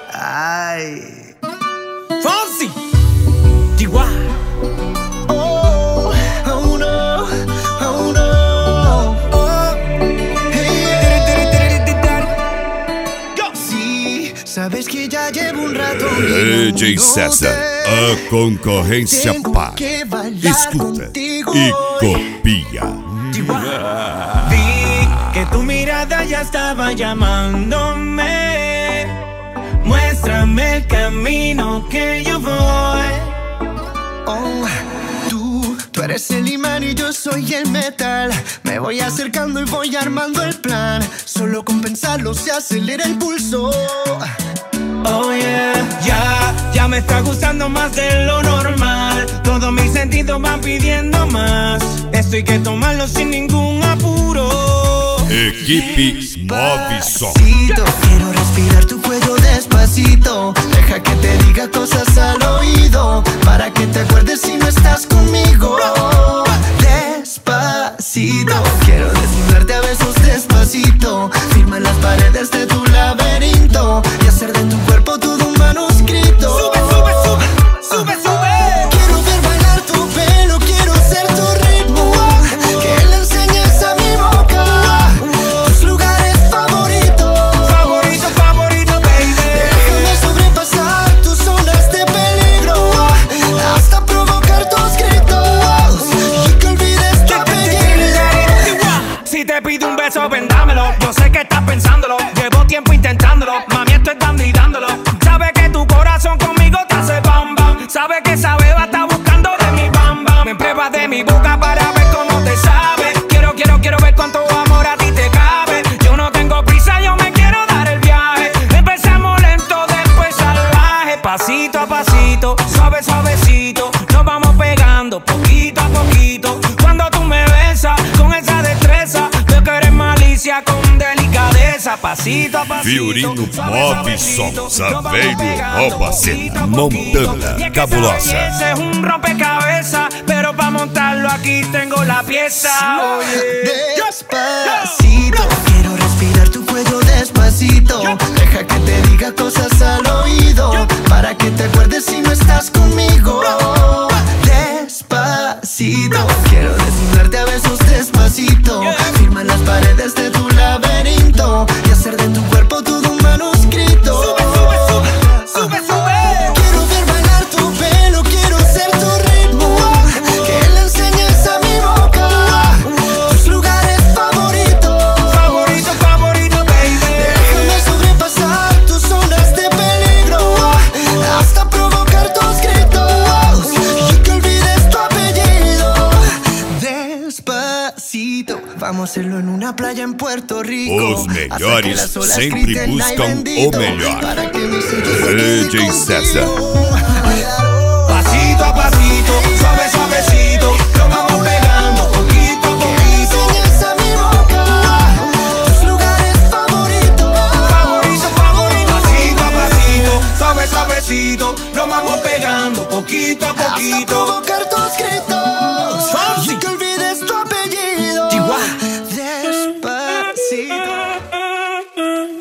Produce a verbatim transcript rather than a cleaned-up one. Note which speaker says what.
Speaker 1: Ay.
Speaker 2: Fonsi. Chihuahua.
Speaker 1: Oh, oh no, oh no. Oh, hey. Sí, sabes que ya llevo un rato.
Speaker 3: D J César, a concorrência para. Escuta e copia.
Speaker 2: Vi que tu mirada ya estaba llamándome. Muéstrame el camino que yo voy.
Speaker 1: Oh, tú, tú eres el imán y yo soy el metal. Me voy acercando y voy armando el plan. Solo con pensarlo se acelera el pulso.
Speaker 2: Oh yeah, ya, ya me está gustando más de lo normal. Todos mis sentidos van pidiendo más. Esto hay que tomarlo sin ningún apuro.
Speaker 3: Equipe Move Som.
Speaker 1: Quiero respirar tu cuello despacito. Deja que te diga cosas al oído, para que te acuerdes si no estás conmigo. Despacito, quiero desnudarte a besos despacito. Firma en las paredes de tu laberinto y hacer de tu cuerpo todo un manuscrito.
Speaker 2: Sube, sube, sube, sube, sube.
Speaker 1: Quiero ver bailar tu pelo, quiero ser tu ritmo. Que le enseñes a mi boca tus lugares favoritos.
Speaker 2: Favorito, favorito, baby.
Speaker 1: Déjame sobrepasar tus zonas de peligro, hasta provocar tus gritos y que olvides tu apellido.
Speaker 2: Si te pido un beso, vendámelo. Yo sé que estás pensándolo. Llevo tiempo intentándolo. Mami, estoy dando y dándolo. Sabe que tu corazón conmigo te hace bam bam. Sabe que esa beba está buscando de mi bam bam. Me pruebas de mi boca para ver cómo te sabe. Quiero, quiero, quiero ver cuánto amor a ti te cabe. Yo no tengo prisa, yo me quiero dar el viaje. Empezamos lento, después salvaje. Pasito a pasito, suave, suavecito. Nos vamos pegando poquito a poquito. Cuando tú me besas con esa destreza, veo que eres malicia con delicadeza. Pasito a pasito,
Speaker 3: Fiorino Move Som,
Speaker 2: nos vamos
Speaker 3: Saveiro
Speaker 2: pegando
Speaker 3: rouba cena,
Speaker 2: poquito a poquito.
Speaker 3: Montana
Speaker 2: Y es que
Speaker 3: cabulosa.
Speaker 2: sabes que ese es un rompecabezas, pero para montarlo aquí tengo la pieza. Oye.
Speaker 1: Despacito, quiero respirar tu cuello despacito. Deja que te diga cosas al oído, para que te acuerdes si no estás conmigo. Despacito, quiero desnudarte a besos despacito. Firma en las paredes de tu laberinto y hacer de tu cuerpo todo un manuscrito.
Speaker 2: Sube, sube, sube, sube, sube.
Speaker 1: Quiero ver bailar tu pelo, quiero ser tu ritmo. Que le enseñes a mi boca tus lugares favoritos.
Speaker 2: Favorito, favorito, baby.
Speaker 1: Déjame sobrepasar tus zonas de peligro, hasta provocar tus gritos y que olvides tu apellido. Despacito, vamos a hacerlo en una playa en Puerto Rico.
Speaker 3: Os melhores
Speaker 1: Hasta que las olas
Speaker 3: sempre
Speaker 1: griten,
Speaker 3: buscam
Speaker 1: "Ay, bendito",
Speaker 3: o melhor.
Speaker 1: para que mis hijos se
Speaker 3: D
Speaker 1: queden
Speaker 3: J César.
Speaker 1: contigo.
Speaker 2: Pasito a pasito, suave, suavecito. Lo vamos pegando poquito a
Speaker 1: Que le
Speaker 2: poquito.
Speaker 1: enseñes a mi boca tus lugares favoritos.
Speaker 2: Favorito, favorito. Pasito a pasito, suave, suavecito. Lo vamos pegando poquito a
Speaker 1: Hasta
Speaker 2: poquito.
Speaker 1: provocar tus gritos